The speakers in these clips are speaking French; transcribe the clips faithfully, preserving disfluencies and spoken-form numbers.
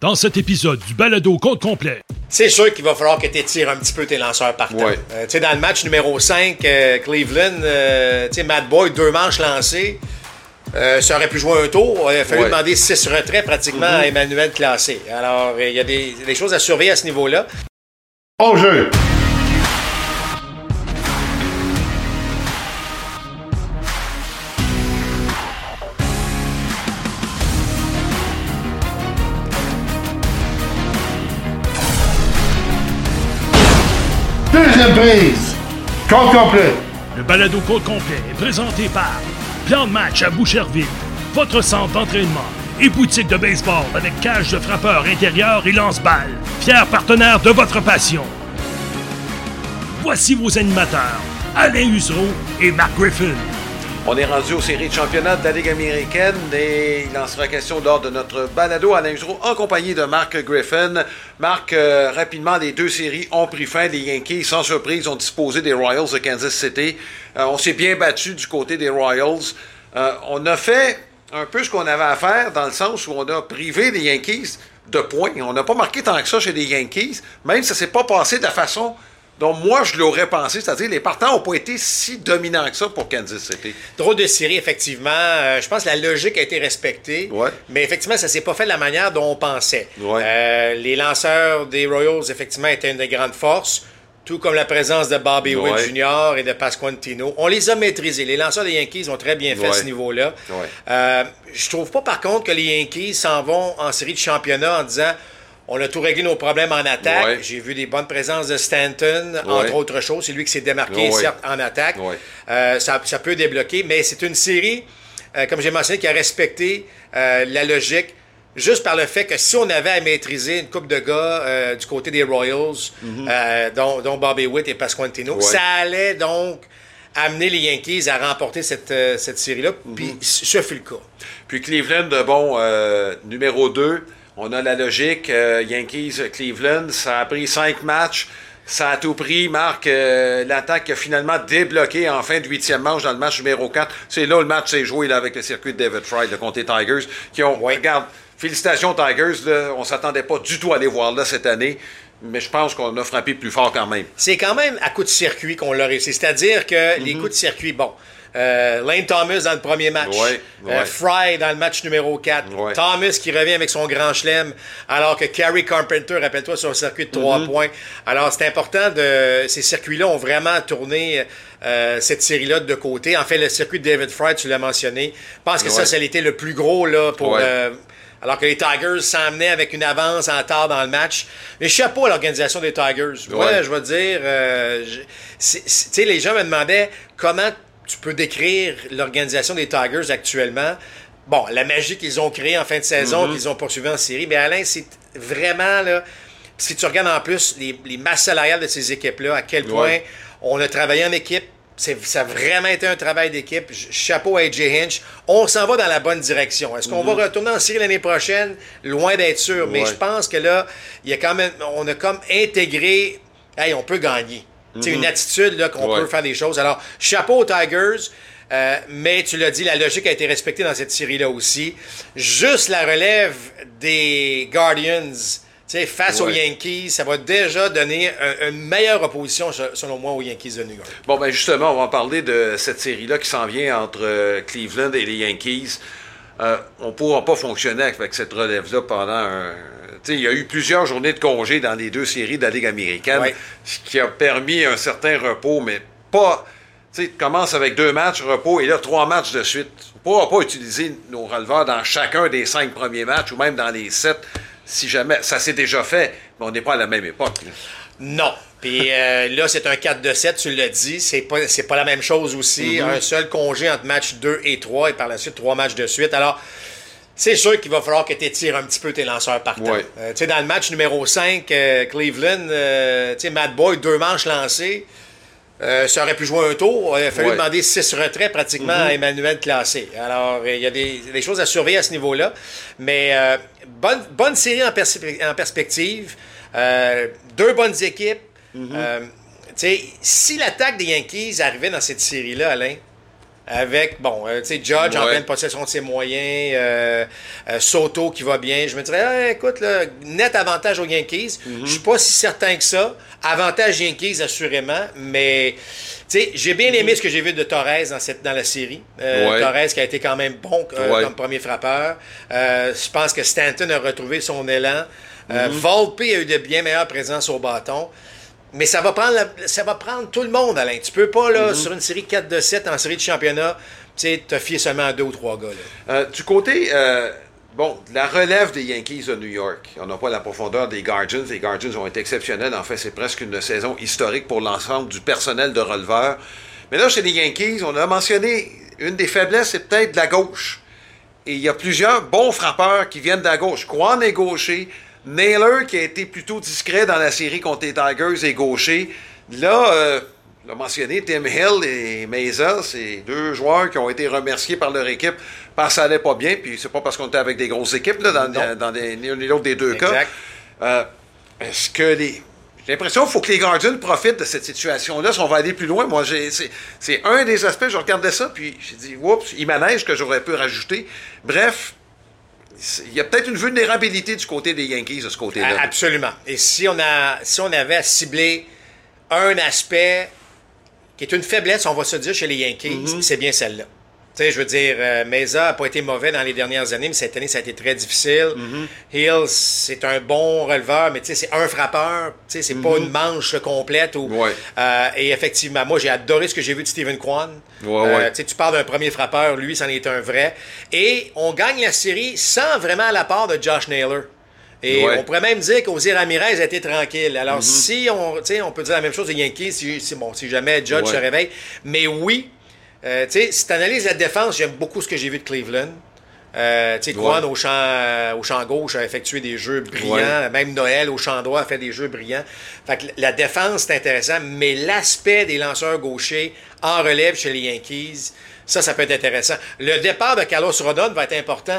Dans cet épisode du balado compte complet. C'est sûr qu'il va falloir que tu étires un petit peu tes lanceurs partants. Ouais. Euh, tu sais, dans le match numéro cinq, euh, Cleveland, euh, tu sais, Matt Boyd, deux manches lancées. Euh, ça aurait pu jouer un tour. Il a fallu ouais. demander six retraits pratiquement mm-hmm. à Emmanuel Classé. Alors, il y a des, des choses à surveiller à ce niveau-là. Au jeu! Deuxième prise! Compte complet! Le balado compte complet est présenté par Plan de match à Boucherville, votre centre d'entraînement et boutique de baseball avec cage de frappeur intérieur et lance-balles. Fier partenaire de votre passion. Voici vos animateurs, Alain Usereau et Mark Griffin. On est rendu aux séries de championnat de la Ligue américaine et il en sera question lors de notre balado Alain Usereau en compagnie de Mark Griffin. Mark, euh, rapidement, les deux séries ont pris fin. Les Yankees, sans surprise, ont disposé des Royals de Kansas City. Euh, on s'est bien battu du côté des Royals. Euh, on a fait un peu ce qu'on avait à faire dans le sens où on a privé les Yankees de points. On n'a pas marqué tant que ça chez les Yankees, même si ça ne s'est pas passé de la façon dont moi je l'aurais pensé, c'est-à-dire les partants n'ont pas été si dominants que ça pour Kansas City. Drôle de série, effectivement. Euh, je pense que la logique a été respectée, ouais. mais effectivement, ça ne s'est pas fait de la manière dont on pensait. Ouais. Euh, les lanceurs des Royals, effectivement, étaient une des grandes forces, tout comme la présence de Bobby ouais. Witt Junior et de Pasquantino. On les a maîtrisés. Les lanceurs des Yankees ont très bien fait ouais. à ce niveau-là. Ouais. Euh, je trouve pas, par contre, que les Yankees s'en vont en série de championnat en disant... On a tout réglé nos problèmes en attaque. Ouais. J'ai vu des bonnes présences de Stanton, ouais. entre autres choses. C'est lui qui s'est démarqué, ouais. certes, en attaque. Ouais. Euh, ça, ça peut débloquer, mais c'est une série, euh, comme j'ai mentionné, qui a respecté euh, la logique, juste par le fait que si on avait à maîtriser une coupe de gars euh, du côté des Royals, mm-hmm. euh, dont, dont Bobby Witt et Pasquantino, ouais. ça allait donc amener les Yankees à remporter cette, euh, cette série-là. Mm-hmm. Puis ce fut le cas. Puis Cleveland, bon, euh, numéro deux. On a la logique, euh, Yankees-Cleveland, ça a pris cinq matchs, ça a tout pris. Marc, euh, l'attaque a finalement débloqué en fin de huitième manche dans le match numéro quatre. C'est là où le match s'est joué là, avec le circuit de David Fry de contre les Tigers, qui ont, ouais. regarde, félicitations Tigers, là, on s'attendait pas du tout à les voir là cette année. Mais je pense qu'on a frappé plus fort quand même. C'est quand même à coup de circuit qu'on l'a réussi. C'est-à-dire que mm-hmm. les coups de circuit, bon... Euh, Lane Thomas dans le premier match. Ouais, ouais. Euh, Fry dans le match numéro quatre. Ouais. Thomas qui revient avec son grand chelem, alors que Kerry Carpenter, rappelle-toi, sur un circuit de trois mm-hmm. points. Alors, c'est important de... Ces circuits-là ont vraiment tourné euh, cette série-là de côté. En fait, le circuit de David Fry, tu l'as mentionné. Je pense que ouais. ça, ça a été le plus gros là pour... Ouais. Euh, alors que les Tigers s'emmenaient avec une avance en tard dans le match. Mais chapeau à l'organisation des Tigers. Ouais, ouais je vais dire... Euh, tu sais, les gens me demandaient comment... Tu peux décrire l'organisation des Tigers actuellement. Bon, la magie qu'ils ont créée en fin de saison, mm-hmm. qu'ils ont poursuivi en série. Mais Alain, c'est vraiment, là... Si tu regardes en plus les, les masses salariales de ces équipes-là, à quel point ouais. on a travaillé en équipe, c'est, ça a vraiment été un travail d'équipe. Chapeau à A J Hinch. On s'en va dans la bonne direction. Est-ce qu'on mm-hmm. va retourner en série l'année prochaine? Loin d'être sûr. Ouais. Mais je pense que là, il y a quand même... On a comme intégré... Hey, on peut gagner. C'est mm-hmm. une attitude là, qu'on ouais. peut faire des choses. Alors, chapeau aux Tigers, euh, mais tu l'as dit, la logique a été respectée dans cette série-là aussi. Juste la relève des Guardians face ouais. aux Yankees, ça va déjà donner un, une meilleure opposition, selon moi, aux Yankees de New York. Bon, ben justement, on va parler de cette série-là qui s'en vient entre euh, Cleveland et les Yankees. Euh, on ne pourra pas fonctionner avec cette relève-là pendant un... Il y a eu plusieurs journées de congé dans les deux séries de la Ligue américaine, ouais. ce qui a permis un certain repos, mais pas... Tu commences avec deux matchs repos et là, trois matchs de suite. On ne pourra pas utiliser nos releveurs dans chacun des cinq premiers matchs ou même dans les sept, si jamais... Ça s'est déjà fait, mais on n'est pas à la même époque. Là. Non. Puis euh, là, c'est un quatre de sept, tu l'as dit. C'est pas, c'est pas la même chose aussi. Mm-hmm. Un seul congé entre match deux et trois et par la suite, trois matchs de suite. Alors... C'est sûr qu'il va falloir que tu étires un petit peu tes lanceurs partants. Ouais. Euh, tu sais, dans le match numéro cinq, euh, Cleveland, euh, tu sais, Matt Boyd, deux manches lancées, euh, ça aurait pu jouer un tour. Il a fallu ouais. demander six retraits pratiquement mm-hmm. à Emmanuel Classé. Alors, il y a des, des choses à surveiller à ce niveau-là. Mais euh, bonne, bonne série en, pers- en perspective. Euh, deux bonnes équipes. Mm-hmm. Euh, tu sais, si l'attaque des Yankees arrivait dans cette série-là, Alain, avec, bon, euh, tu sais, Judge ouais. en pleine possession de ses moyens, euh, euh, Soto qui va bien, je me dirais, ah, écoute, là, net avantage aux Yankees. Mm-hmm. Je suis pas si certain que ça. Avantage Yankees, assurément, mais, tu sais, j'ai bien aimé mm-hmm. ce que j'ai vu de Torres dans, cette, dans la série. Euh, ouais. Torres qui a été quand même bon euh, ouais. comme premier frappeur. Euh, je pense que Stanton a retrouvé son élan. Euh, mm-hmm. Volpe a eu de bien meilleures présences au bâton. Mais ça va prendre la, ça va prendre tout le monde, Alain. Tu peux pas, là, mm-hmm. sur une série quatre de sept en série de championnat, tu sais, te fier seulement à deux ou trois gars. Là. Euh, du côté, euh, bon, la relève des Yankees de New York, on n'a pas la profondeur des Guardians. Les Guardians ont été exceptionnels. En fait, c'est presque une saison historique pour l'ensemble du personnel de releveurs. Mais là, chez les Yankees, on a mentionné une des faiblesses, c'est peut-être de la gauche. Et il y a plusieurs bons frappeurs qui viennent de la gauche. Kwan est gaucher. Naylor, qui a été plutôt discret dans la série contre les Tigers, est gaucher. Là, euh, on l'a mentionné, Tim Hill et Meza, c'est deux joueurs qui ont été remerciés par leur équipe parce que ça allait pas bien. Puis c'est pas parce qu'on était avec des grosses équipes, là, dans, dans, dans des, l'un et l'autre des deux exact. cas. Euh, est-ce que les... J'ai l'impression qu'il faut que les Guardians profitent de cette situation-là si on va aller plus loin. Moi, j'ai, c'est, c'est un des aspects, je regardais ça, puis j'ai dit, oups, il manège que j'aurais pu rajouter. Bref, il y a peut-être une vulnérabilité du côté des Yankees de ce côté-là. Absolument. Et si on, a, si on avait à cibler un aspect qui est une faiblesse, on va se dire, chez les Yankees, mm-hmm. c'est bien celle-là. Tu sais, je veux dire, euh, Meza n'a pas été mauvais dans les dernières années, mais cette année, ça a été très difficile. Mm-hmm. Hills, c'est un bon releveur, mais tu sais, c'est un frappeur. Tu sais, c'est mm-hmm. pas une manche complète. Ou, ouais. euh, et effectivement, moi, j'ai adoré ce que j'ai vu de Steven Kwan. Ouais, euh, ouais. Tu sais, tu parles d'un premier frappeur, lui, c'en est un vrai. Et on gagne la série sans vraiment l'apport de Josh Naylor. Et ouais. on pourrait même dire qu'Osier Ramirez a été tranquille. Alors, mm-hmm. si on, tu sais, on peut dire la même chose des Yankees, si, si, bon, si jamais Judge ouais. se réveille. Mais oui, Euh, tu sais, si tu analyses la défense, j'aime beaucoup ce que j'ai vu de Cleveland. Euh, tu sais, Kwan ouais. au, champ, euh, au champ gauche a effectué des jeux brillants. Ouais. Même Noël au champ droit a fait des jeux brillants. Fait que la défense, c'est intéressant, mais l'aspect des lanceurs gauchers en relève chez les Yankees, ça, ça peut être intéressant. Le départ de Carlos Rodon va être important.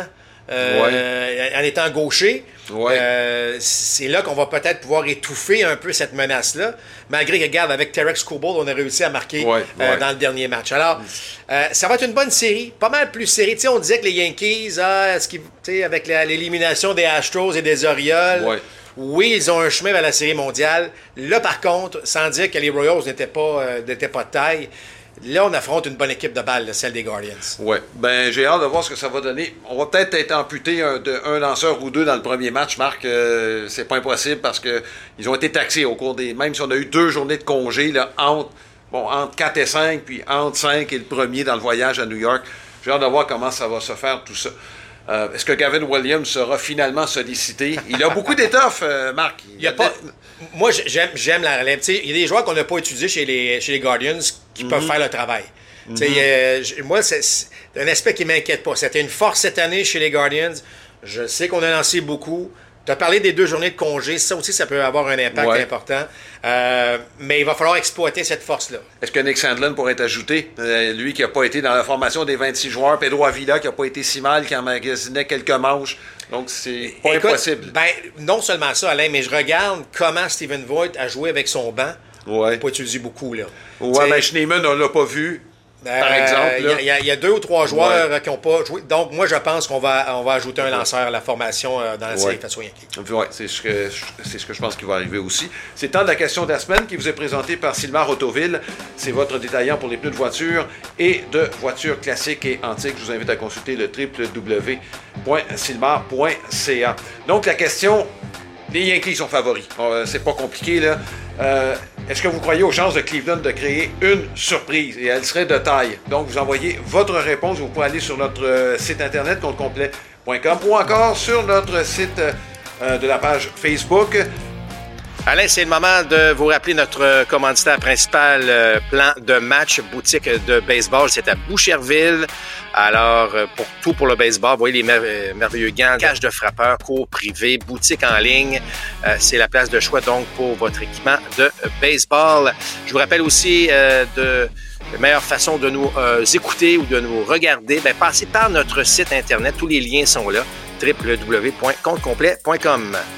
Euh, ouais. En étant gaucher, ouais. euh, c'est là qu'on va peut-être pouvoir étouffer un peu cette menace-là, malgré que, regarde, avec Tarek Skubal, on a réussi à marquer ouais. Euh, ouais. dans le dernier match. Alors, euh, ça va être une bonne série, pas mal plus série. Tu sais, on disait que les Yankees, ah, est-ce qu'ils, tu sais, avec la, l'élimination des Astros et des Orioles, ouais. oui, ils ont un chemin vers la série mondiale. Là, par contre, sans dire que les Royals n'étaient pas, euh, n'étaient pas de taille, là, on affronte une bonne équipe de balle, celle des Guardians. Oui. Ben, j'ai hâte de voir ce que ça va donner. On va peut-être être amputé un, de, un lanceur ou deux dans le premier match, Marc. Euh, c'est pas impossible parce que ils ont été taxés au cours des... Même si on a eu deux journées de congé, là, entre, bon, entre quatre et cinq, puis entre cinq et le premier dans le voyage à New York. J'ai hâte de voir comment ça va se faire, tout ça. Euh, est-ce que Gavin Williams sera finalement sollicité? Il a beaucoup d'étoffes, euh, Marc. Il, il y a pas... Moi, j'aime, j'aime la relève. T'sais, il y a des joueurs qu'on n'a pas étudiés chez les, chez les Guardians qui mm-hmm. peuvent faire le travail. Mm-hmm. Euh, moi, c'est, c'est un aspect qui ne m'inquiète pas. C'était une force cette année chez les Guardians. Je sais qu'on a lancé beaucoup. Tu as parlé des deux journées de congé. Ça aussi, ça peut avoir un impact ouais. important. Euh, mais il va falloir exploiter cette force-là. Est-ce que Nick Sandlin pourrait être ajouté? Euh, lui qui n'a pas été dans la formation des vingt-six joueurs. Pedro Avila qui n'a pas été si mal, qui emmagasinait quelques manches. Donc, c'est pas Écoute, impossible. Ben, non seulement ça, Alain, mais je regarde comment Steven Voigt a joué avec son banc. Ouais. Il n'a pas utilisé beaucoup, là. Ouais, mais Schneemann, on ne l'a pas vu. Euh, par exemple. Il y, y a deux ou trois joueurs ouais. qui n'ont pas joué. Donc, moi, je pense qu'on va, on va ajouter un lanceur à la formation euh, dans la série ouais. face aux Yankees. Oui, c'est ce que c'est ce que je pense qui va arriver aussi. C'est le temps de la question de la semaine qui vous est présentée par Sylmar Autoville. C'est votre détaillant pour les pneus de voiture et de voitures classiques et antiques. Je vous invite à consulter le w w w point sylmar point c a. Donc, la question, les Yankees sont favoris. Bon, euh, c'est pas compliqué, là. Euh, Est-ce que vous croyez aux chances de Cleveland de créer une surprise? Et elle serait de taille. Donc, vous envoyez votre réponse. Vous pouvez aller sur notre euh, site internet, compte complet point com, ou encore sur notre site euh, de la page Facebook. Alain, c'est le moment de vous rappeler notre commanditaire principal, euh, Plan de match, boutique de baseball. C'est à Boucherville. Alors, pour tout pour le baseball, vous voyez les mer- merveilleux gants, cage de frappeur, cours privé, boutique en ligne. Euh, c'est la place de choix, donc, pour votre équipement de baseball. Je vous rappelle aussi euh, de la meilleure façon de nous euh, écouter ou de nous regarder. Bien, passez par notre site Internet. Tous les liens sont là, w w w point compte complet point com.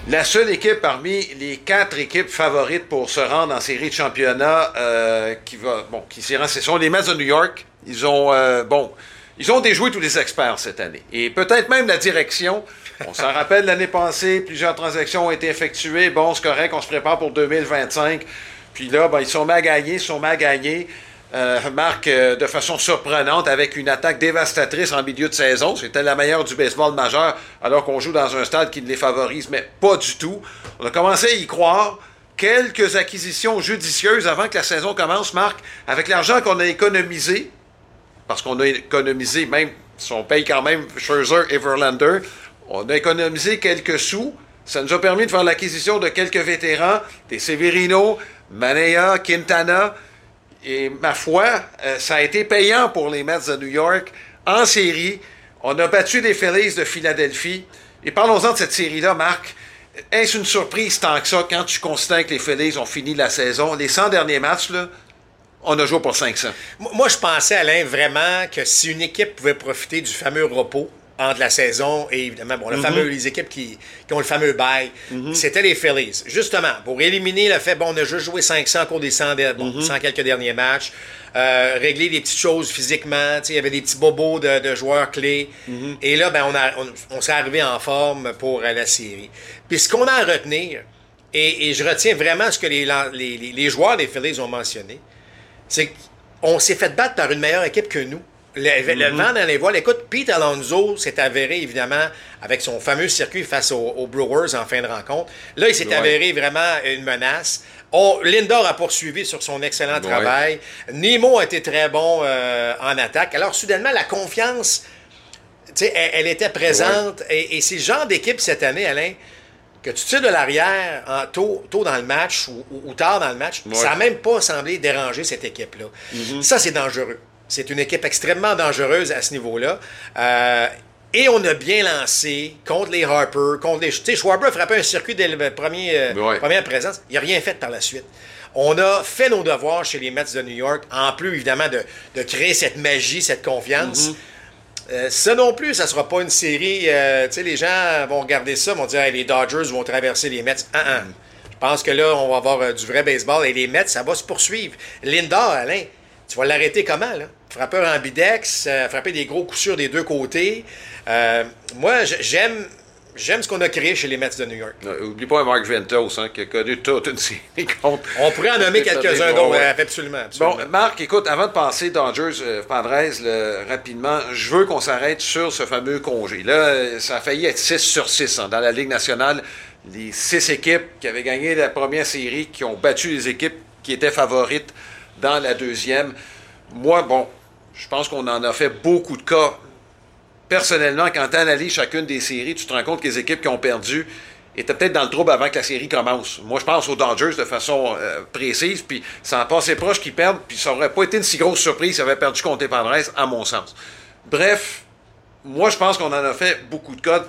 La seule équipe parmi les quatre équipes favorites pour se rendre en série de championnat euh, qui va, bon, qui s'y rend, ce sont les Mets de New York. Ils ont, euh, bon, ils ont déjoué tous les experts cette année. Et peut-être même la direction. On s'en rappelle l'année passée, plusieurs transactions ont été effectuées. Bon, c'est correct, on se prépare pour deux mille vingt-cinq. Puis là, ben, ils sont mis à gagner, ils sont mis à gagner. Euh, Marc, euh, de façon surprenante, avec une attaque dévastatrice en milieu de saison. C'était la meilleure du baseball majeur, alors qu'on joue dans un stade qui les favorise, mais pas du tout. On a commencé à y croire. Quelques acquisitions judicieuses avant que la saison commence, Marc, avec l'argent qu'on a économisé, parce qu'on a économisé, même si on paye quand même Scherzer et Verlander, on a économisé quelques sous. Ça nous a permis de faire l'acquisition de quelques vétérans, des Severino, Manaea, Quintana. Et ma foi, euh, ça a été payant pour les Mets de New York en série. On a battu les Phillies de Philadelphie. Et parlons-en de cette série-là, Marc. Est-ce une surprise tant que ça quand tu constates que les Phillies ont fini la saison? Les cent derniers matchs, là, on a joué pour cinq cents. Moi, je pensais, Alain, vraiment que si une équipe pouvait profiter du fameux repos entre la saison et évidemment, bon, le mm-hmm. fameux, les équipes qui, qui ont le fameux bail, mm-hmm. c'était les Phillies. Justement, pour éliminer le fait, bon, on a juste joué cinq cents au cours des cent, de, bon, mm-hmm. cent quelques derniers matchs, euh, régler des petites choses physiquement, il y avait des petits bobos de, de joueurs clés. Mm-hmm. Et là, ben, on, a, on, on s'est arrivé en forme pour euh, la série. Puis ce qu'on a à retenir, et, et je retiens vraiment ce que les, les, les, les joueurs des Phillies ont mentionné, c'est qu'on s'est fait battre par une meilleure équipe que nous. Le, mm-hmm. le vent dans les voiles. Écoute, Pete Alonso s'est avéré, évidemment, avec son fameux circuit face aux, aux Brewers en fin de rencontre. Là, il s'est ouais. avéré vraiment une menace. On, Lindor a poursuivi sur son excellent ouais. travail. Nemo a été très bon euh, en attaque. Alors, soudainement, la confiance, tu sais, elle, elle était présente. Ouais. Et, et c'est le genre d'équipe cette année, Alain, que tu tires de l'arrière en, tôt, tôt dans le match ou, ou, ou tard dans le match, ouais. ça n'a même pas semblé déranger cette équipe-là. Mm-hmm. Ça, c'est dangereux. C'est une équipe extrêmement dangereuse à ce niveau-là. Euh, et on a bien lancé contre les Harper, contre les... Tu sais, Schwarber a frappé un circuit dès la premier, ouais. première présence. Il n'a rien fait par la suite. On a fait nos devoirs chez les Mets de New York, en plus, évidemment, de, de créer cette magie, cette confiance. Mm-hmm. Euh, ça non plus, ça ne sera pas une série... Euh, tu sais, les gens vont regarder ça, vont dire hey, « les Dodgers vont traverser les Mets. Uh » mm-hmm. Je pense que là, on va avoir euh, du vrai baseball. Et les Mets, ça va se poursuivre. Lindor, Alain... Tu vas l'arrêter comment, là? Frappeur ambidex, euh, frapper des gros coups sûrs des deux côtés. Euh, moi, j'aime j'aime ce qu'on a créé chez les Mets de New York. Euh, oublie pas Mark Ventos, hein, qui a connu toute une série contre... On pourrait en nommer quelques-uns d'autres, ouais. absolument, absolument. Bon, Marc, écoute, avant de passer Dodgers, euh, Padres, là, rapidement, je veux qu'on s'arrête sur ce fameux congé. Là, ça a failli être six sur six hein, dans la Ligue nationale. Les six équipes qui avaient gagné la première série, qui ont battu les équipes qui étaient favorites dans la deuxième. Moi, bon, je pense qu'on en a fait beaucoup de cas. Personnellement, quand tu analyses chacune des séries, tu te rends compte que les équipes qui ont perdu étaient peut-être dans le trouble avant que la série commence. Moi, je pense aux Dodgers de façon euh, précise, puis ça en passait proche qu'ils perdent, puis ça n'aurait pas été une si grosse surprise s'ils avaient perdu contre les Padres, à mon sens. Bref, moi, je pense qu'on en a fait beaucoup de cas.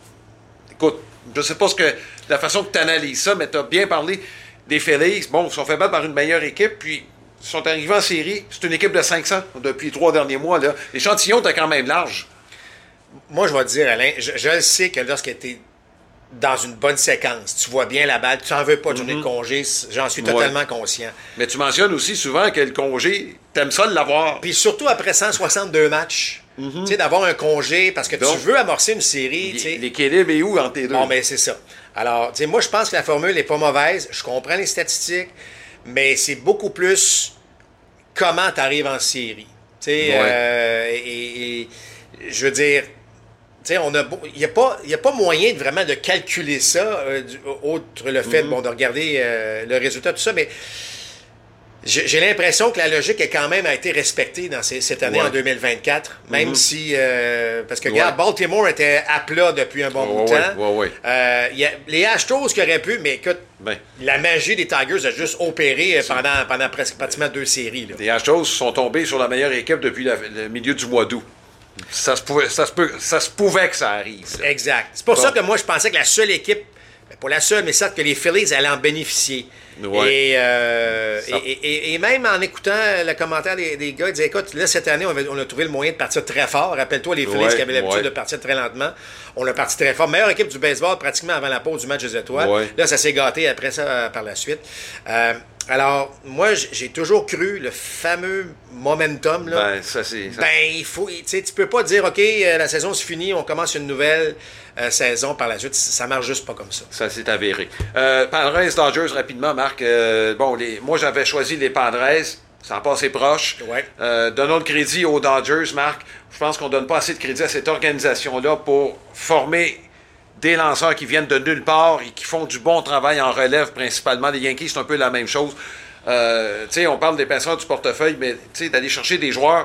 Écoute, je sais pas ce que la façon que tu analyses ça, mais tu as bien parlé des Phillies. Bon, ils sont fait battre par une meilleure équipe, puis ils sont arrivés en série. C'est une équipe de cinq cents depuis les trois derniers mois. Là. L'échantillon était quand même large. Moi, je vais te dire, Alain, je, je sais que lorsqu'il était dans une bonne séquence, tu vois bien la balle, tu n'en veux pas de journée mm-hmm. de congé, j'en suis totalement ouais. conscient. Mais tu mentionnes aussi souvent que le congé, t'aimes ça de l'avoir. Puis surtout après cent soixante-deux matchs, mm-hmm. tu sais, d'avoir un congé, parce que Donc, tu veux amorcer une série. L'équilibre est où entre les deux? Bon, mais c'est ça. Alors, tu sais, moi, je pense que la formule n'est pas mauvaise. Je comprends les statistiques, mais c'est beaucoup plus comment tu arrives en série. Tu sais, ouais. euh, et, et je veux dire, tu sais, on a, il n'y a pas, il y a pas moyen de vraiment de calculer ça, euh, du, outre le fait, mm-hmm. bon, de regarder euh, le résultat, tout ça, mais j'ai, j'ai l'impression que la logique a quand même a été respectée dans ces, cette année ouais. en deux mille vingt-quatre, même mm-hmm. si, euh, parce que, ouais. regarde, Baltimore était à plat depuis un bon oh, bout de ouais, temps. ouais, ouais. Euh, y a, les Astros qui auraient pu, mais écoute, ben. la magie des Tigers a juste opéré pendant, pendant presque pratiquement deux séries. Là. Les Astros sont tombés sur la meilleure équipe depuis la, le milieu du mois d'août. Ça se, pouvait, ça, se peut, ça se pouvait que ça arrive. Ça. Exact. C'est pour bon. ça que moi, je pensais que la seule équipe, pas la seule, mais certes que les Phillies allaient en bénéficier. Ouais. Et, euh, et, et, et même en écoutant le commentaire des, des gars, ils disaient, écoute, là, cette année, on a, on a trouvé le moyen de partir très fort. Rappelle-toi les Phillies ouais, qui avaient l'habitude ouais. de partir très lentement. on a parti très fort. Meilleure équipe du baseball pratiquement avant la pause du match des étoiles. Ouais. Là, ça s'est gâté après ça euh, par la suite. Euh, alors, moi, j'ai toujours cru le fameux momentum. Là. Ben, ça, c'est... Ça... Ben, il faut... Tu sais, tu peux pas dire, OK, euh, la saison c'est fini, on commence une nouvelle euh, saison par la suite. Ça marche juste pas comme ça. Ça, c'est avéré. Euh, Padres, Dodgers, rapidement, Marc. Euh, bon, les... moi, j'avais choisi les Padres. Ça en passait proche. Ouais. Euh, donnons le crédit aux Dodgers, Marc. Je pense qu'on donne pas assez de crédit à cette organisation-là pour former des lanceurs qui viennent de nulle part et qui font du bon travail en relève, principalement. Les Yankees, c'est un peu la même chose. Euh, tu sais, on parle des d'épaisseur du portefeuille, mais tu sais, d'aller chercher des joueurs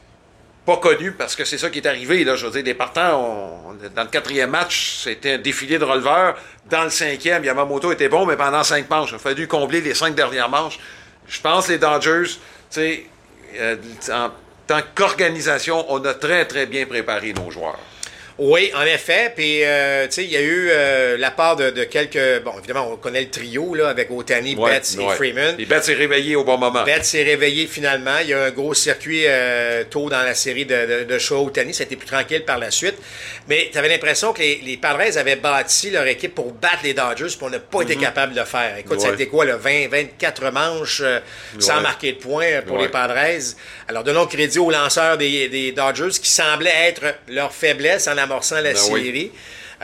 pas connus, parce que c'est ça qui est arrivé, là. Je veux dire, des partants, on, dans le quatrième match, c'était un défilé de releveurs. Dans le cinquième, Yamamoto était bon, mais pendant cinq manches. Il a fallu combler les cinq dernières manches. Je pense que les Dodgers, tu sais, euh, en tant qu'organisation, on a très, très bien préparé nos joueurs. Oui, en effet. Puis, euh, tu sais, il y a eu euh, la part de, de quelques... Bon, évidemment, on connaît le trio, là, avec Ohtani, Ouais, Betts ouais. et Freeman. Et Betts s'est réveillé au bon moment. Betts s'est réveillé finalement. Il y a eu un gros circuit euh, tôt dans la série de, de, de show Ohtani. Ça a été plus tranquille par la suite. Mais tu avais l'impression que les, les Padres avaient bâti leur équipe pour battre les Dodgers, puis on n'a pas mm-hmm. été capable de le faire. Écoute, ouais. ça a été quoi, là, vingt, vingt-quatre manches euh, ouais. sans marquer de points pour ouais. les Padres. Alors, donnons crédit aux lanceurs des, des Dodgers qui semblaient être leur faiblesse en amorçant la ben série. Oui.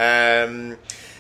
Euh,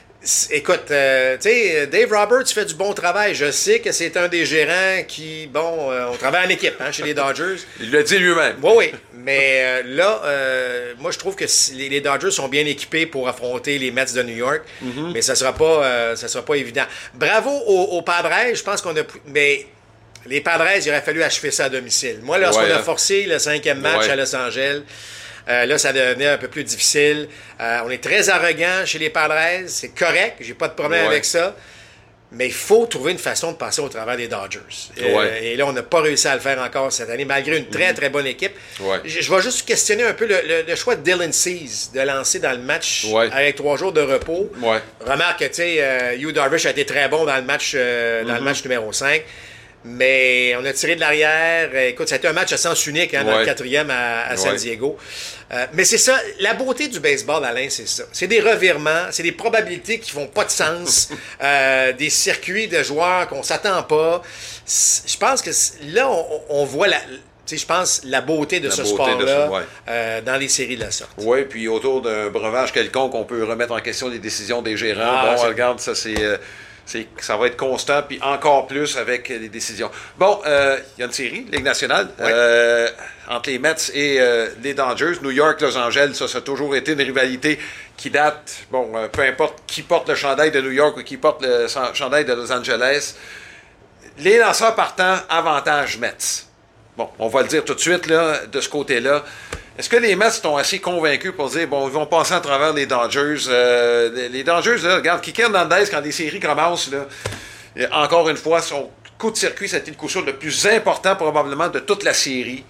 écoute, euh, tu sais, Dave Roberts fait du bon travail. Je sais que c'est un des gérants qui, bon, euh, on travaille en équipe hein, chez les Dodgers. Il l'a dit lui-même. Oui, oui. Mais euh, là, euh, moi, je trouve que les, les Dodgers sont bien équipés pour affronter les Mets de New York, mm-hmm. mais ça sera pas, euh, ça sera pas évident. Bravo aux, aux Padres. Je pense qu'on a... Mais les Padres, il aurait fallu achever ça à domicile. Moi, lorsqu'on ouais, a hein. forcé le cinquième match ouais. à Los Angeles... Euh, là, ça devenait un peu plus difficile. Euh, on est très arrogant chez les Padres. C'est correct. J'ai pas de problème ouais. avec ça. Mais il faut trouver une façon de passer au travers des Dodgers. Euh, ouais. Et là, on n'a pas réussi à le faire encore cette année, malgré une très, mm-hmm. très bonne équipe. Ouais. Je, je vais juste questionner un peu le, le, le choix de Dylan Cease de lancer dans le match ouais. avec trois jours de repos. Ouais. Remarque que, tu sais, euh, Yu Darvish a été très bon dans le match, euh, dans mm-hmm. le match numéro cinq. Mais on a tiré de l'arrière. Écoute, ça a été un match à sens unique hein, ouais. dans le quatrième à, à San Diego. Ouais. Euh, mais c'est ça, la beauté du baseball, Alain, c'est ça. C'est des revirements, c'est des probabilités qui font pas de sens, euh, des circuits de joueurs qu'on s'attend pas. Je pense que là, on, on voit la... Tu sais, je pense la beauté de la ce beauté sport-là de ce, ouais. euh, dans les séries de la sorte. Oui, puis autour d'un breuvage quelconque, on peut remettre en question les décisions des gérants. Ah, bon, regarde, ça c'est... Euh... C'est, ça va être constant, puis encore plus avec les décisions. Bon, il euh, y a une série, Ligue nationale, ouais. euh, entre les Mets et euh, les Dodgers. New York, Los Angeles, ça, ça a toujours été une rivalité qui date, bon, euh, peu importe qui porte le chandail de New York ou qui porte le chandail de Los Angeles. Les lanceurs partant, avantage Mets. Bon, on va le dire tout de suite, là, de ce côté-là. Est-ce que les Mets sont assez convaincus pour dire, bon, ils vont passer à travers les Dodgers? Euh, les, les Dodgers, là, regarde, Kike Hernandez, quand les séries commencent, là, encore une fois, son coup de circuit, ça a été le coup sûr le plus important, probablement, de toute la série.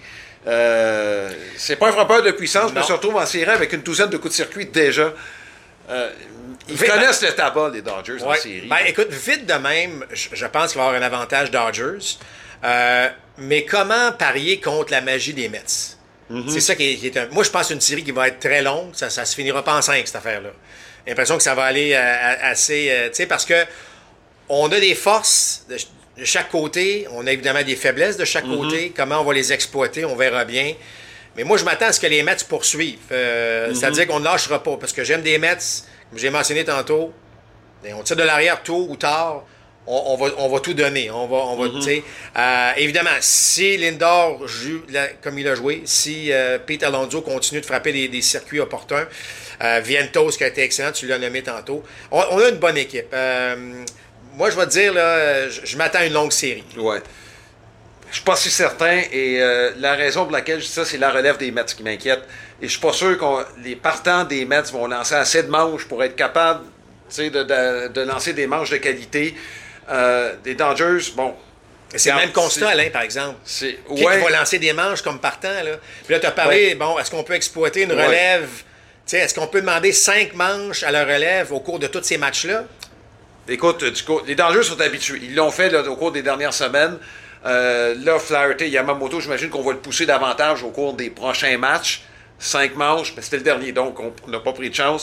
Euh, c'est pas un frappeur de puissance, non. mais se retrouve en série avec une douzaine de coups de circuit déjà. Euh, ils vite, connaissent ben, le tabac, les Dodgers, ouais. en série. Ben, écoute, vite de même, je, je pense qu'il va y avoir un avantage Dodgers. Euh, mais comment parier contre la magie des Mets? Mm-hmm. C'est ça qui est, qui est un... Moi, je pense une série qui va être très longue. Ça ne se finira pas en cinq, cette affaire-là. J'ai l'impression que ça va aller euh, assez... Euh, tu sais, parce que on a des forces de, de chaque côté. On a évidemment des faiblesses de chaque mm-hmm. côté. Comment on va les exploiter, on verra bien. Mais moi, je m'attends à ce que les Mets poursuivent. Euh, mm-hmm. C'est-à-dire qu'on ne lâchera pas. Parce que j'aime des Mets, comme j'ai mentionné tantôt. On tire de l'arrière tôt ou tard. On, on, va, on va tout donner. On va, on va, mm-hmm. euh, évidemment, si Lindor joue la, comme il a joué, si euh, Pete Alonso continue de frapper des, des circuits opportuns, euh, Vientos qui a été excellent, tu l'as nommé tantôt, on, on a une bonne équipe. Euh, moi, je vais te dire, là, je, je m'attends à une longue série. Ouais. Je suis pas si certain. Et euh, la raison pour laquelle je dis ça, c'est la relève des Mets qui m'inquiète. Et je suis pas sûr que les partants des Mets vont lancer assez de manches pour être capables de, de, de lancer des manches de qualité. Euh, des Dodgers, bon... C'est le même constat, Alain, par exemple. C'est... Qui, ouais. qui va lancer des manches comme partant, là? Puis là, tu as parlé, ouais. bon, est-ce qu'on peut exploiter une relève? Ouais. Tu sais, est-ce qu'on peut demander cinq manches à la relève au cours de tous ces matchs-là? Écoute, du coup, les Dodgers sont habitués. Ils l'ont fait là, au cours des dernières semaines. Euh, là, Flaherty, Yamamoto, j'imagine qu'on va le pousser davantage au cours des prochains matchs. Cinq manches, mais c'était le dernier, donc on n'a pas pris de chance.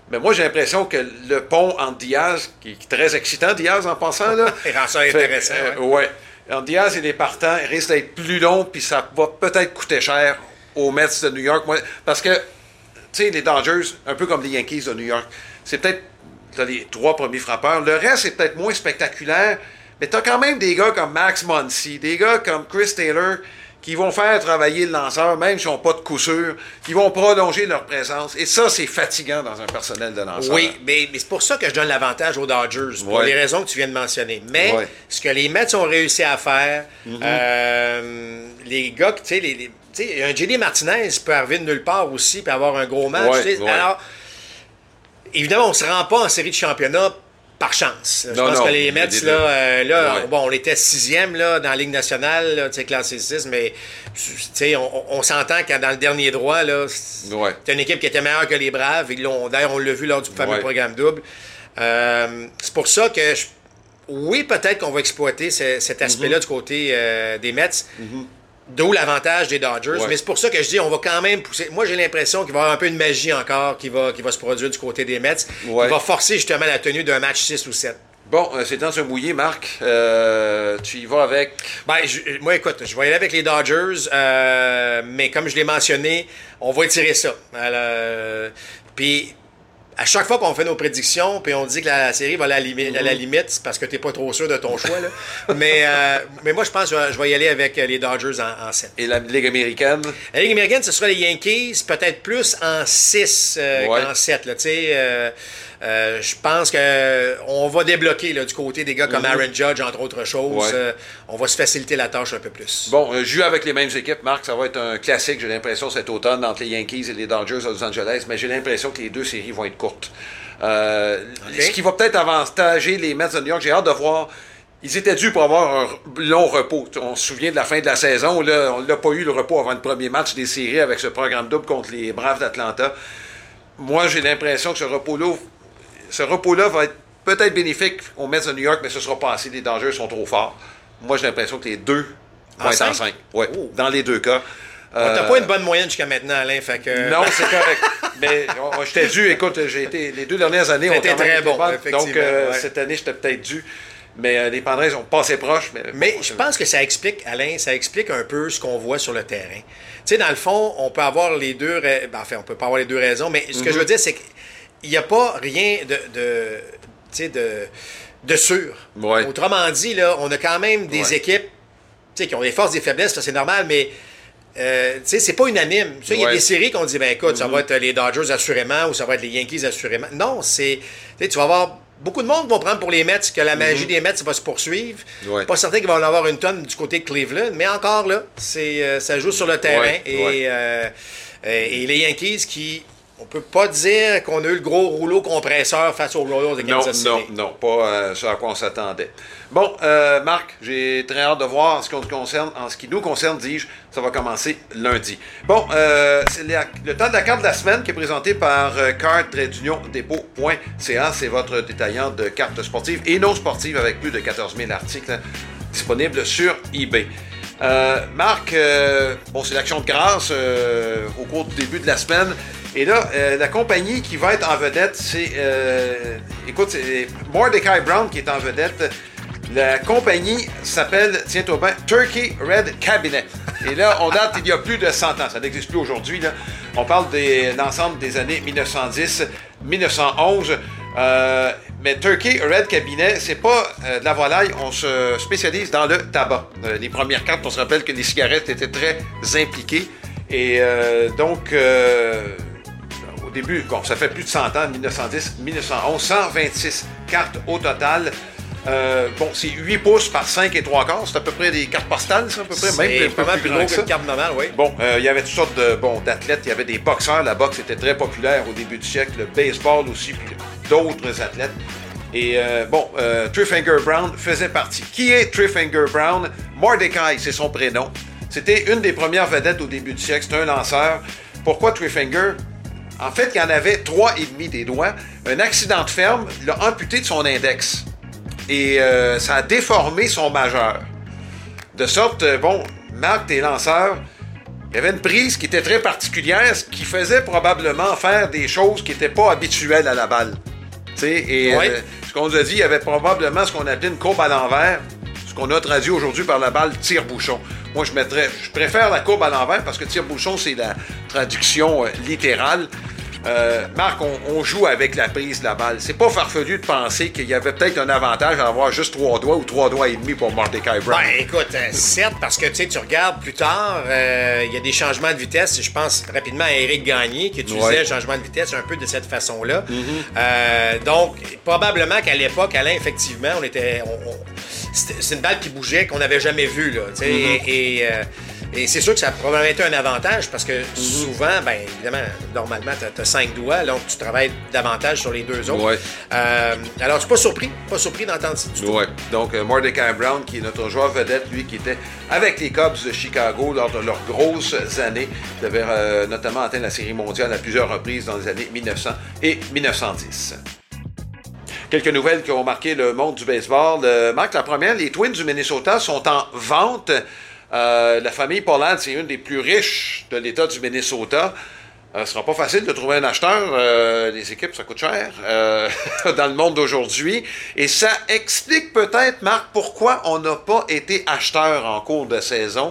Mais moi, j'ai l'impression que le pont entre Diaz, qui est très excitant, Diaz en passant, là. Il rend ça intéressant. Fait, euh, ouais. Entre Diaz et les partants, il risque d'être plus long, puis ça va peut-être coûter cher aux Mets de New York. Moi, parce que, tu sais, les Dodgers, un peu comme les Yankees de New York, c'est peut-être les trois premiers frappeurs. Le reste, c'est peut-être moins spectaculaire, mais tu as quand même des gars comme Max Muncy, des gars comme Chris Taylor, qui vont faire travailler le lanceur, même s'ils n'ont pas de coup sûr, qui vont prolonger leur présence. Et ça, c'est fatigant dans un personnel de lanceur. Oui, mais, mais c'est pour ça que je donne l'avantage aux Dodgers, pour ouais. les raisons que tu viens de mentionner. Mais ouais. ce que les Mets ont réussi à faire, mm-hmm. euh, les gars, tu sais, les, les, tu sais, un J D Martinez peut arriver de nulle part aussi, puis avoir un gros match. Ouais, ouais. Alors, évidemment, on ne se rend pas en série de championnat par chance. Je non, pense non, que les Mets, là, euh, là ouais. bon, on était sixième là, dans la Ligue nationale, classé six, mais on, on s'entend que dans le dernier droit, là, c'est ouais. une équipe qui était meilleure que les Braves. D'ailleurs, on l'a vu lors du fameux ouais. programme double. Euh, c'est pour ça que, je, oui, peut-être qu'on va exploiter ce, cet aspect-là mm-hmm. du côté euh, des Mets. Mm-hmm. D'où l'avantage des Dodgers. Ouais. Mais c'est pour ça que je dis on va quand même pousser. Moi, j'ai l'impression qu'il va y avoir un peu de magie encore qui va, qui va se produire du côté des Mets. Ouais. Qui va forcer justement la tenue d'un match six ou sept. Bon, euh, c'est temps de se mouiller, Marc. Euh, tu y vas avec... Ben, je, moi, écoute, je vais y aller avec les Dodgers. Euh, mais comme je l'ai mentionné, on va étirer ça. Euh, puis... À chaque fois qu'on fait nos prédictions, puis on dit que la, la série va à la, limi- mm-hmm. à la limite, c'est parce que t'es pas trop sûr de ton choix. Là. mais, euh, mais moi, je pense que je vais y aller avec les Dodgers en, en sept. Et la Ligue américaine? La Ligue américaine, ce sera les Yankees, peut-être plus en six euh, ouais. qu'en sept. Là, euh, euh, je pense qu'on va débloquer là, du côté des gars comme mm-hmm. Aaron Judge, entre autres choses. Ouais. Euh, on va se faciliter la tâche un peu plus. Bon, euh, je joue avec les mêmes équipes, Marc. Ça va être un classique, j'ai l'impression, cet automne entre les Yankees et les Dodgers de Los Angeles. Mais j'ai l'impression que les deux séries vont être courtes. Euh, okay. Ce qui va peut-être avantager les Mets de New York, j'ai hâte de voir. Ils étaient dû pour avoir un long repos. On se souvient de la fin de la saison. Là, on n'a pas eu le repos avant le premier match des séries avec ce programme double contre les Braves d'Atlanta. Moi, j'ai l'impression que ce repos-là, ce repos-là va être peut-être bénéfique aux Mets de New York, mais ce ne sera pas assez. Les Dodgers sont trop forts. Moi, j'ai l'impression que les deux vont être en cinq. Ouais, oh. Dans les deux cas. Euh... T'as pas une bonne moyenne jusqu'à maintenant, Alain. Fait que... Non, c'est correct. Mais je t'ai dû, écoute, j'ai été les deux dernières années, on était très bon. Donc euh, ouais. cette année, j'étais peut-être dû. Mais euh, les Padres ont passé proche. Mais, mais bon, je pense que ça explique, Alain, ça explique un peu ce qu'on voit sur le terrain. Tu sais, dans le fond, on peut avoir les deux. Ra... Ben, enfin, on peut pas avoir les deux raisons, mais ce mm-hmm. que je veux dire, c'est qu'il n'y a pas rien de, de, tu sais, de, de sûr. Ouais. Autrement dit, là, on a quand même des ouais. équipes, tu sais, qui ont des forces, des faiblesses, ça c'est normal, mais Euh, tu sais, c'est pas unanime. Il y a ouais. des séries qu'on dit, ben écoute, mm-hmm. ça va être les Dodgers assurément ou ça va être les Yankees assurément. Non, c'est. Tu vas avoir. Beaucoup de monde vont prendre pour les Mets que la magie mm-hmm. des Mets va se poursuivre. Ouais. Pas certain qu'il va en avoir une tonne du côté de Cleveland, mais encore là, c'est, euh, ça joue sur le terrain. Ouais. Et, ouais. euh, et les Yankees qui. On peut pas dire qu'on a eu le gros rouleau compresseur face aux Royals de Kansas City. Non, non, non, pas euh, ce à quoi on s'attendait. Bon, euh, Marc, j'ai très hâte de voir en ce, qu'on concerne, en ce qui nous concerne, dis-je, ça va commencer lundi. Bon, euh, c'est la, le temps de la carte de la semaine qui est présenté par euh, carte tiret union dépôt point c a. C'est votre détaillant de cartes sportives et non sportives avec plus de quatorze mille articles disponibles sur eBay. Euh, Marc, euh, bon, c'est l'action de grâce euh, au cours du début de la semaine. Et là, euh, la compagnie qui va être en vedette, c'est, euh, écoute, c'est Mordecai Brown qui est en vedette. La compagnie s'appelle, tiens-toi bien, Turkey Red Cabinet. Et là, on date il y a plus de cent ans. Ça n'existe plus aujourd'hui, là. On parle de l'ensemble des années mille neuf cent dix à mille neuf cent onze. Euh, mais Turkey Red Cabinet, c'est pas euh, de la volaille. On se spécialise dans le tabac. Euh, les premières cartes, on se rappelle que les cigarettes étaient très impliquées. Et euh, donc... Euh, Au début, bon, ça fait plus de cent ans, mille neuf cent dix à mille neuf cent onze, cent vingt-six cartes au total. Euh, bon, c'est huit pouces par cinq et trois quarts. C'est à peu près des cartes postales, ça, à peu près. C'est même pas mal plus gros qu'une carte normale, oui. Bon, euh, il y avait toutes sortes de, bon, d'athlètes. Il y avait des boxeurs. La boxe était très populaire au début du siècle. Le baseball aussi, puis d'autres athlètes. Et euh, bon, euh, Three-Finger Brown faisait partie. Qui est Three-Finger Brown? Mordecai, c'est son prénom. C'était une des premières vedettes au début du siècle. C'était un lanceur. Pourquoi Three-Finger? En fait, il y en avait trois et demi des doigts. Un accident de ferme l'a amputé de son index. Et euh, ça a déformé son majeur. De sorte, euh, bon, Marc, tes lanceurs, Il y avait une prise qui était très particulière, ce qui faisait probablement faire des choses qui n'étaient pas habituelles à la balle. T'sais, et ouais. euh, ce qu'on nous a dit, il y avait probablement ce qu'on appelait une courbe à l'envers, ce qu'on a traduit aujourd'hui par la balle tire-bouchon. Moi, je mettrais, je préfère la courbe à l'envers parce que tire-bouchon, c'est la traduction euh, littérale. Euh, Marc, on, on joue avec la prise de la balle. C'est pas farfelu de penser qu'il y avait peut-être un avantage à avoir juste trois doigts ou trois doigts et demi pour Mordecai Brown. Ben, écoute, euh, certes, parce que tu sais, tu regardes plus tard, il euh, y a des changements de vitesse. Je pense rapidement à Éric Gagné qui utilisait ouais. le changement de vitesse un peu de cette façon-là. Mm-hmm. euh, donc, probablement qu'à l'époque, Alain, effectivement, on était. On, on, c'est une balle qui bougeait qu'on n'avait jamais vue, là. Tu sais, mm-hmm. et. et euh, Et c'est sûr que ça a probablement été un avantage parce que mm-hmm. souvent, bien évidemment, normalement, tu as cinq doigts, donc tu travailles davantage sur les deux autres. Ouais. Euh, alors, je suis pas surpris, pas surpris d'entendre ça du tout. Ouais. Donc, euh, Mordecai Brown, qui est notre joueur vedette, lui, qui était avec les Cubs de Chicago lors de leurs grosses années. Il avait euh, notamment atteint la Série mondiale à plusieurs reprises dans les années mille neuf cents et mille neuf cent dix. Quelques nouvelles qui ont marqué le monde du baseball. Euh, Marc, la première, les Twins du Minnesota sont en vente. Euh, la famille Pollard, c'est une des plus riches de l'État du Minnesota. Euh, ce ne sera pas facile de trouver un acheteur. Euh, les équipes, ça coûte cher euh, dans le monde d'aujourd'hui. Et ça explique peut-être, Marc, pourquoi on n'a pas été acheteur en cours de saison.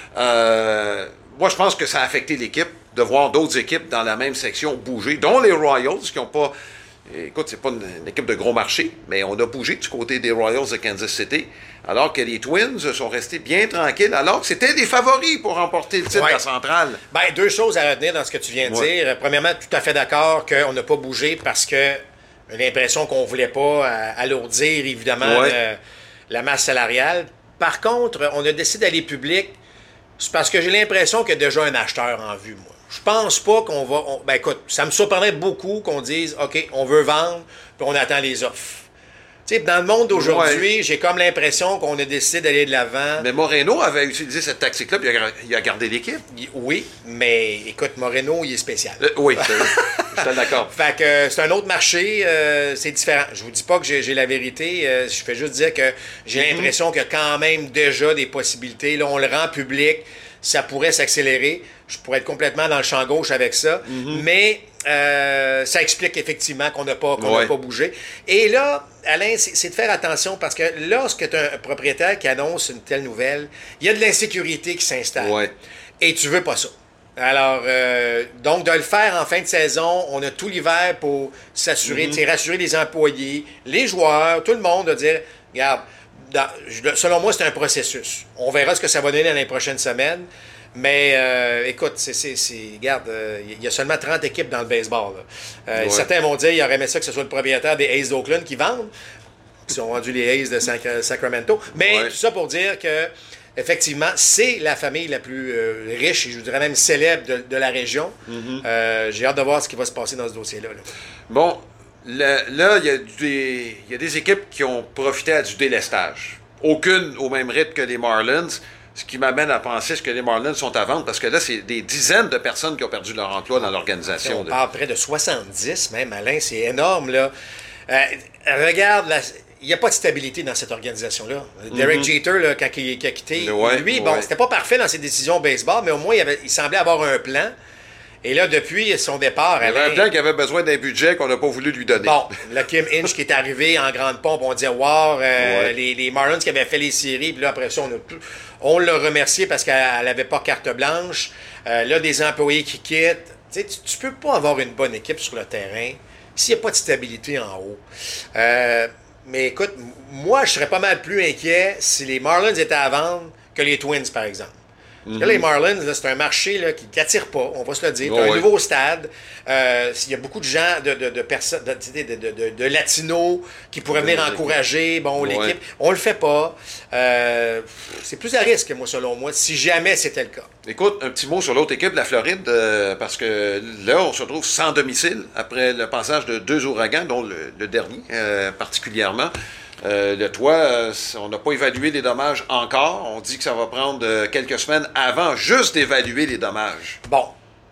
Euh, moi, je pense que ça a affecté l'équipe de voir d'autres équipes dans la même section bouger, dont les Royals, qui n'ont pas... Écoute, c'est pas une, une équipe de gros marché, mais on a bougé du côté des Royals de Kansas City, alors que les Twins sont restés bien tranquilles, alors que c'était des favoris pour remporter le titre ouais. de la centrale. Bien, deux choses à retenir dans ce que tu viens de ouais. dire. Premièrement, tout à fait d'accord qu'on n'a pas bougé parce que on a l'impression qu'on ne voulait pas alourdir, évidemment, ouais. le, la masse salariale. Par contre, on a décidé d'aller public, c'est parce que j'ai l'impression qu'il y a déjà un acheteur en vue, moi. Je pense pas qu'on va... On, ben écoute, ça me surprendrait beaucoup qu'on dise « OK, on veut vendre, puis on attend les offres. » Tu sais, dans le monde d'aujourd'hui, ouais. j'ai comme l'impression qu'on a décidé d'aller de l'avant. Mais Moreno avait utilisé cette tactique-là, puis il a, il a gardé l'équipe. Oui, mais écoute, Moreno, il est spécial. Euh, oui, je suis d'accord. Fait que euh, c'est un autre marché, euh, c'est différent. Je vous dis pas que j'ai, j'ai la vérité, euh, je fais juste dire que j'ai mm-hmm. l'impression qu'il y a quand même déjà des possibilités. Là, on le rend public. Ça pourrait s'accélérer. Je pourrais être complètement dans le champ gauche avec ça. Mm-hmm. Mais euh, ça explique effectivement qu'on n'a pas, qu'on ouais. n'a pas bougé. Et là, Alain, c'est, c'est de faire attention parce que lorsque tu as un propriétaire qui annonce une telle nouvelle, il y a de l'insécurité qui s'installe. Ouais. Et tu veux pas ça. Alors, euh, donc, de le faire en fin de saison, on a tout l'hiver pour s'assurer, mm-hmm. rassurer les employés, les joueurs, tout le monde, de dire, regarde, Dans, selon moi, c'est un processus. On verra ce que ça va donner dans les prochaines semaines. Mais euh, écoute, c'est, c'est, c'est, regarde, il euh, y a seulement trente équipes dans le baseball. Euh, ouais. Certains vont dire qu'ils auraient aimé ça que ce soit le propriétaire des A's d'Oakland qui vendent, qui sont rendus les A's de Sac- Sacramento. Mais ouais. tout ça pour dire que, effectivement, c'est la famille la plus euh, riche et je dirais même célèbre de, de la région. Mm-hmm. Euh, j'ai hâte de voir ce qui va se passer dans ce dossier-là. Là. Bon. Là, il y, y a des équipes qui ont profité à du délestage. Aucune au même rythme que les Marlins, ce qui m'amène à penser que les Marlins sont à vendre, parce que là, c'est des dizaines de personnes qui ont perdu leur emploi dans l'organisation. On parle près de soixante-dix, même, Alain, c'est énorme, là. Euh, regarde, il n'y a pas de stabilité dans cette organisation-là. Mm-hmm. Derek Jeter, là, quand il, il a quitté, ouais, lui, bon, ouais. c'était pas parfait dans ses décisions au baseball, mais au moins, il, avait, il semblait avoir un plan. Et là, depuis son départ... Il y avait un plan qui avait besoin d'un budget qu'on n'a pas voulu lui donner. Bon, le Kim Inch qui est arrivé en grande pompe, on dit « Wow, euh, ouais. les, les Marlins qui avaient fait les séries, puis là, après ça, on, a, on l'a remercié parce qu'elle n'avait pas carte blanche. Euh, là, des employés qui quittent. Tu sais, tu ne peux pas avoir une bonne équipe sur le terrain s'il n'y a pas de stabilité en haut. Euh, mais écoute, moi, je serais pas mal plus inquiet si les Marlins étaient à vendre que les Twins, par exemple. Mm-hmm. Là, les Marlins, là, c'est un marché là, qui n'attire pas, on va se le dire. Oh, un oui. nouveau stade. Euh, il y a beaucoup de gens, de, de, de personnes, de, de, de, de, de latinos qui pourraient venir oui, encourager bon, l'équipe. Ouais. On le fait pas. Euh, c'est plus à risque, moi, selon moi, si jamais c'était le cas. Écoute, un petit mot sur l'autre équipe de la Floride, euh, parce que là, on se retrouve sans domicile après le passage de deux ouragans, dont le, le dernier euh, particulièrement. Euh, le toit, euh, on n'a pas évalué les dommages encore. On dit que ça va prendre euh, quelques semaines avant juste d'évaluer les dommages. Bon.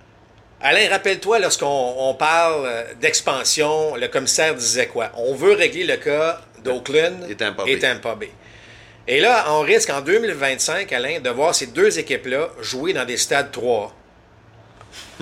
Alain, rappelle-toi, lorsqu'on on parle d'expansion, le commissaire disait quoi? On veut régler le cas d'Oakland et Tampa Bay. Et Tampa Bay. Et là, on risque en deux mille vingt-cinq, Alain, de voir ces deux équipes-là jouer dans des stades trois A.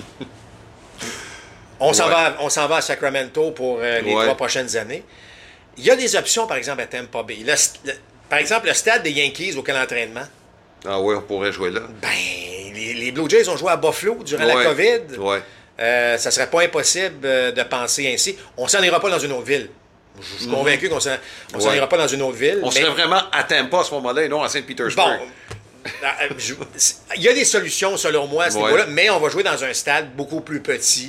On s'en Ouais. va, on s'en va à Sacramento pour euh, les Ouais. trois prochaines années. Il y a des options, par exemple, à Tampa Bay. Le- le- par exemple, le stade des Yankees au camp d'entraînement. Ah oui, on pourrait jouer là. Ben, les, les Blue Jays ont joué à Buffalo durant Ouais. la COVID. Ouais. Euh, ça serait pas impossible euh, de penser ainsi. On s'en ira pas dans une autre ville. Je je suis convaincu qu'on s'en on s'en Ouais. ira pas dans une autre ville. On mais- serait vraiment à Tampa à ce moment-là et non à Saint-Pétersbourg. Bon, euh, je- il y a des solutions selon moi à ce Ouais. niveau-là, mais on va jouer dans un stade beaucoup plus petit.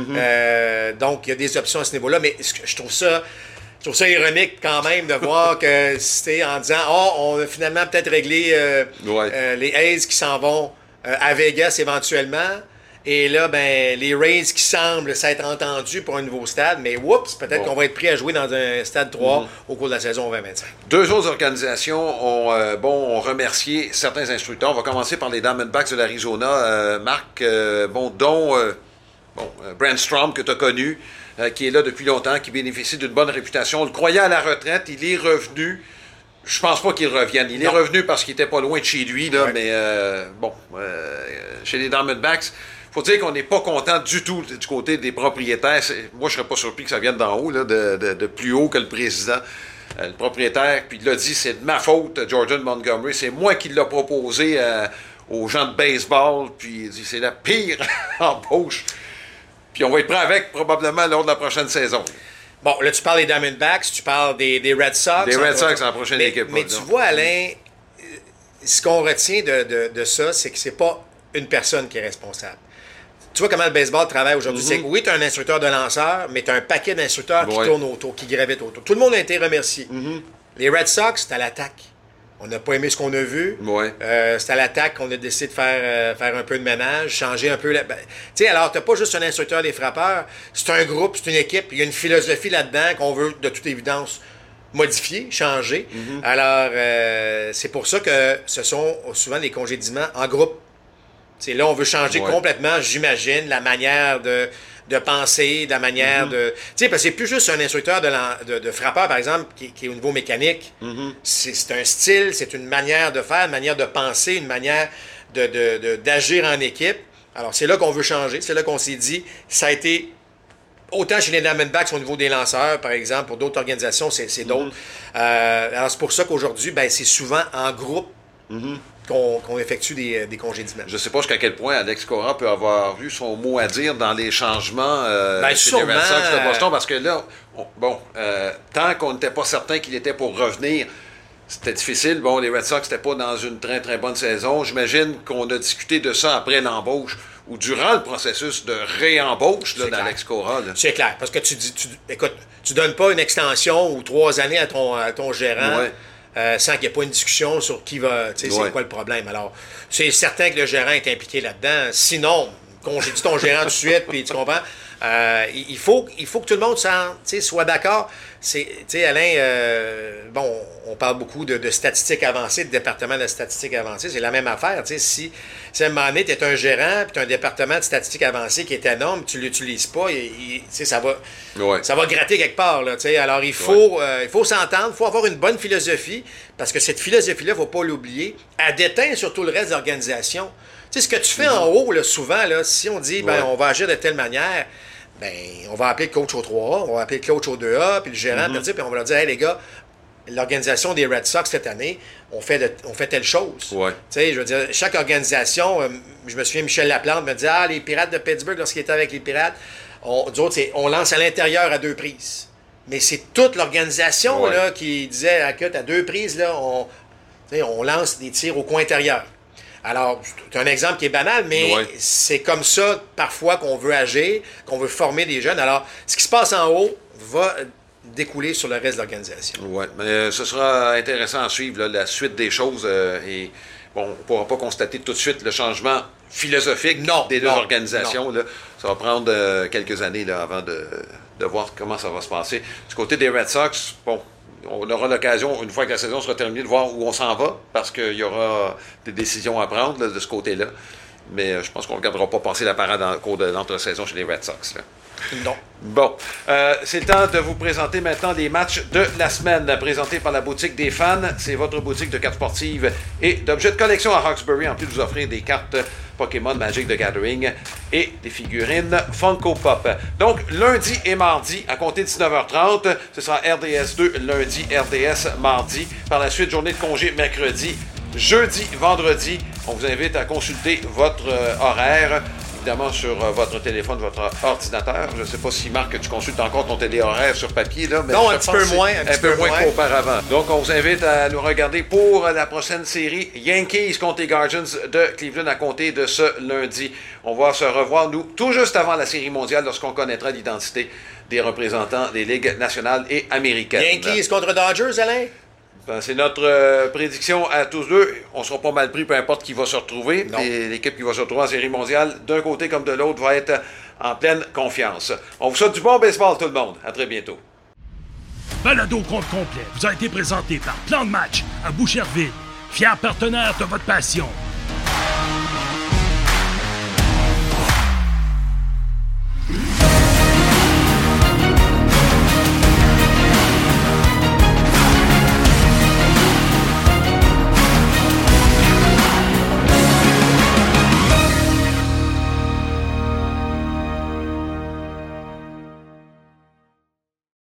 Euh, donc, il y a des options à ce niveau-là, mais ce que- je trouve ça... Je trouve ça ironique quand même de voir que c'était en disant « Oh, on a finalement peut-être réglé euh, Ouais. euh, les A's qui s'en vont euh, à Vegas éventuellement. » Et là, ben, les Rays qui semblent s'être entendus pour un nouveau stade, mais oups, peut-être Bon. qu'on va être pris à jouer dans un stade trois au cours de la saison vingt vingt-cinq. Deux autres organisations ont, euh, bon, ont remercié certains instructeurs. On va commencer par les Diamondbacks de l'Arizona. Euh, Marc, euh, bon, dont euh, bon, euh, Brent Strom, que tu as connu, euh, qui est là depuis longtemps, qui bénéficie d'une bonne réputation. On le croyait à la retraite, il est revenu. Je pense pas qu'il revienne. Il Non. est revenu parce qu'il était pas loin de chez lui, là, Ouais. mais euh, bon, euh, chez les Diamondbacks, faut dire qu'on n'est pas content du tout du côté des propriétaires. C'est- Moi, je serais pas surpris que ça vienne d'en haut, là, de, de- de plus haut que le président. Euh, le propriétaire, puis il l'a dit, c'est de ma faute, Jordan Montgomery. C'est moi qui l'ai proposé euh, aux gens de baseball, puis il dit, c'est la pire embauche. Puis on va être prêt avec probablement lors de la prochaine saison. Bon, là, tu parles des Diamondbacks, tu parles des, des Red Sox. Des Red entre Sox autres. en prochaine mais, équipe, Mais là, tu non. vois, Alain, euh, ce qu'on retient de, de- de ça, c'est que c'est pas une personne qui est responsable. Tu vois comment le baseball travaille aujourd'hui. C'est que oui, tu as un instructeur de lanceur, mais tu as un paquet d'instructeurs qui Ouais. tournent autour, qui gravitent autour. Tout le monde a été remercié. Les Red Sox, c'est à l'attaque. On n'a pas aimé ce qu'on a vu. Ouais. Euh, c'est à l'attaque qu'on a décidé de faire, euh, faire un peu de ménage, changer un peu. La... ben, tu sais, alors, tu n'as pas juste un instructeur des frappeurs. C'est un groupe, c'est une équipe. Il y a une philosophie là-dedans qu'on veut, de toute évidence, modifier, changer. Alors, euh, c'est pour ça que ce sont souvent des congédiements en groupe. C'est là, on veut changer Ouais. complètement, j'imagine, la manière de, de penser, la manière de... Tu sais, parce que c'est plus juste un instructeur de, lan- de, de frappeur, par exemple, qui, qui est au niveau mécanique. C'est c'est un style, c'est une manière de faire, une manière de penser, une manière de, de- de- d'agir en équipe. Alors, c'est là qu'on veut changer. C'est là qu'on s'est dit, ça a été... Autant chez les Diamondbacks au niveau des lanceurs, par exemple, pour d'autres organisations, c'est c'est d'autres. Euh, alors, c'est pour ça qu'aujourd'hui, ben, c'est souvent en groupe qu'on qu'on effectue des, des congédiements. Je ne sais pas jusqu'à quel point Alex Cora peut avoir eu son mot à dire dans les changements euh, Ben, chez les Red Sox sûrement. de Boston, parce que là, on- bon, euh, tant qu'on n'était pas certain qu'il était pour revenir, c'était difficile. Bon, les Red Sox n'étaient pas dans une très, très bonne saison. J'imagine qu'on a discuté de ça après l'embauche ou durant le processus de réembauche là, C'est d'Alex Cora. là. C'est clair, parce que tu dis, tu, écoute, tu donnes pas une extension ou trois années à ton, à ton gérant Ouais. euh, sans qu'il n'y ait pas une discussion sur qui va, tu sais, Ouais. c'est quoi le problème. Alors, c'est certain que le gérant est impliqué là-dedans. Sinon, congédie ton gérant tout de suite, puis tu comprends. Euh, il, il faut, il faut que tout le monde s'en, tu sais, soit d'accord. C'est, tu sais, Alain, euh, bon, on parle beaucoup de, de statistiques avancées, de département de statistiques avancées. C'est la même affaire. Tu sais, si, si à un moment donné, tu es un gérant, puis tu as un département de statistiques avancées qui est énorme, tu ne l'utilises pas, il- il- tu sais, ça va, Ouais. ça va gratter quelque part. Là, tu sais. Alors, il faut, euh, il faut s'entendre, il faut avoir une bonne philosophie, parce que cette philosophie-là, il ne faut pas l'oublier. Elle déteint surtout le reste de l'organisation. Tu sais, ce que tu fais en haut, là, souvent, là, si on dit, ben, Ouais. on va agir de telle manière, ben, on va appeler le coach au trois A, on va appeler le coach au deux A, puis le gérant, puis on va leur dire, hey, les gars, l'organisation des Red Sox cette année, on fait, de- on fait telle chose. Ouais. Tu sais, je veux dire, chaque organisation, euh, je me souviens, Michel Laplante me disait, ah, les Pirates de Pittsburgh, lorsqu'il était avec les Pirates, on, nous autres, c'est- on lance à l'intérieur à deux prises. Mais c'est toute l'organisation Ouais. là, qui disait, à à deux prises, là, on, tu sais, on lance des tirs au coin intérieur. Alors, c'est un exemple qui est banal, mais Ouais. c'est comme ça, parfois, qu'on veut agir, qu'on veut former des jeunes. Alors, ce qui se passe en haut va découler sur le reste de l'organisation. Oui, mais euh, ce sera intéressant à suivre là, la suite des choses. euh, et bon, on ne pourra pas constater tout de suite le changement philosophique Non, des deux non, organisations. Là. Ça va prendre euh, quelques années là, avant de, de voir comment ça va se passer. Du côté des Red Sox, bon, on aura l'occasion, une fois que la saison sera terminée, de voir où on s'en va, parce qu'il y aura des décisions à prendre là, de ce côté-là. Mais euh, je pense qu'on ne regardera pas passer la parade en cours de l'entre-saison chez les Red Sox. Là. Non. Bon, euh, c'est le temps de vous présenter maintenant les matchs de la semaine, présentés par la boutique des fans. C'est votre boutique de cartes sportives et d'objets de collection à Hawkesbury, en plus de vous offrir des cartes Pokémon Magic the Gathering et des figurines Funko Pop. Donc, lundi et mardi, à compter de dix-neuf heures trente, ce sera R D S deux lundi, R D S mardi. Par la suite, journée de congé mercredi, jeudi, vendredi. On vous invite à consulter votre euh, horaire. Évidemment sur euh, votre téléphone, votre ordinateur. Je ne sais pas si, Marc, tu consultes encore ton télé horaire sur papier. Là, mais non, je un petit pense peu que moins. Un, un petit peu, peu moins moins qu'auparavant. Donc, on vous invite à nous regarder pour la prochaine série Yankees contre les Guardians de Cleveland à compter de ce lundi. On va se revoir, nous, tout juste avant la série mondiale lorsqu'on connaîtra l'identité des représentants des ligues nationales et américaines. Yankees contre Dodgers, Alain? Ben, c'est notre euh, prédiction à tous deux. On sera pas mal pris, peu importe qui va se retrouver. Et l'équipe qui va se retrouver en série mondiale, d'un côté comme de l'autre, va être en pleine confiance. On vous souhaite du bon baseball, tout le monde. À très bientôt. Balado compte complet vous a été présenté par Plan de match à Boucherville, fier partenaire de votre passion.